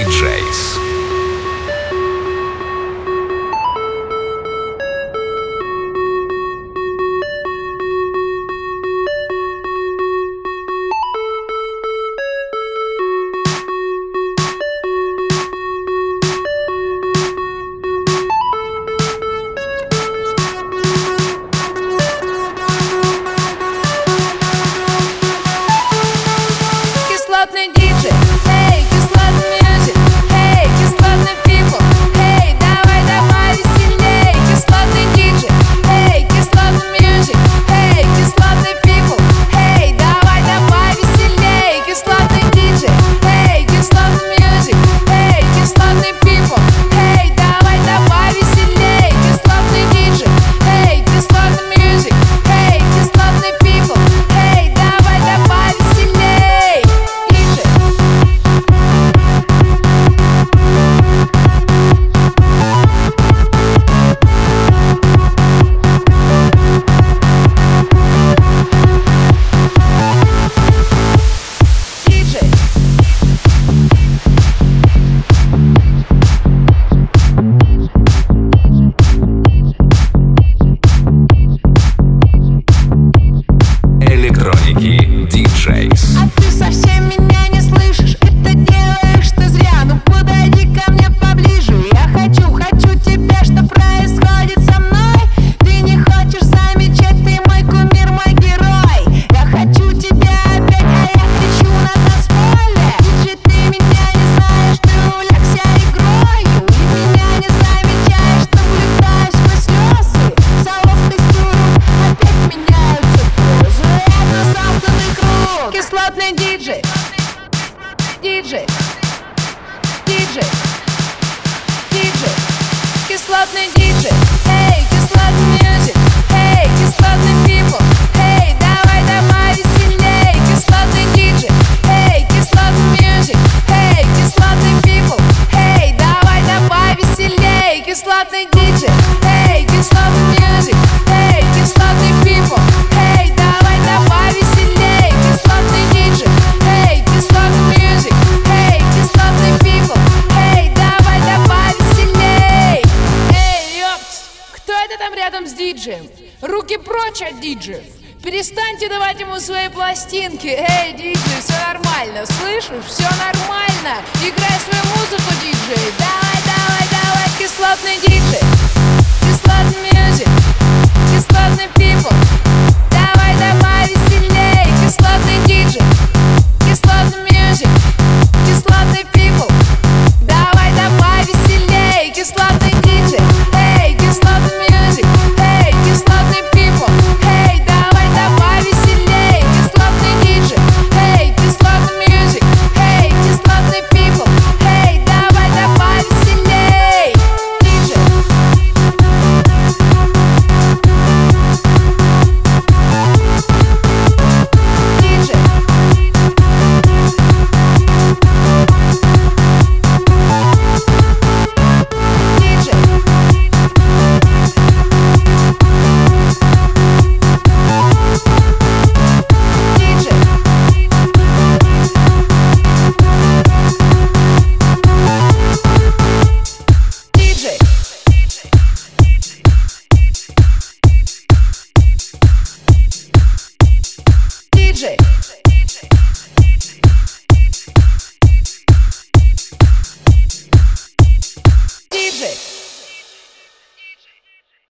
DJs. Кислотный диджей, эй, кислотный мьюзик, эй, кислотный people, эй, давай, давай веселей. Кислотный диджей, эй, кислотный мьюзик, эй, кислотный people, эй, давай, давай веселей. Кислотный диджей, эй, кислотный мьюзик, эй, кислотный people, эй, давай, давай веселей. Кислотный диджей, эй, кислотный мьюзик, эй, кислотный people, эй, давай, давай веселей. Электроники DJs. А ты совсем меня не слышишь, это делаешь ты зря. Ну подойди ко мне поближе, я хочу тебя, что происходит со мной. Ты не хочешь замечать, ты мой кумир, мой герой. Я хочу тебя опять, а я кричу на танцполе. Диджей, ты меня не знаешь, ты увлекся игрою. И меня не замечаешь, что влетаешь сквозь слезы. Салов текстуру опять меняются позы. Это замкнутый круг. Кислотный диджей, диджей, диджей, диджей. Кислотный диджей, эй, кислотный мьюзик, эй, кислотный people, эй, давай, давай веселей. Кислотный диджей, эй, кислотный мьюзик, эй, кислотный people, эй, давай, давай веселей. Кислотный диджей, эй, кислотный мьюзик, эй, кислотный people, эй, давай, давай веселей. Кислотный диджей, эй, кислотный мьюзик, эй, кислотный people, эй, давай, давай веселей. Эй, ёпт, кто это там рядом с диджеем? Руки прочь от диджеев. Перестаньте давать ему свои пластинки. Эй, диджей, все нормально, слышишь? Все нормально. Играй свою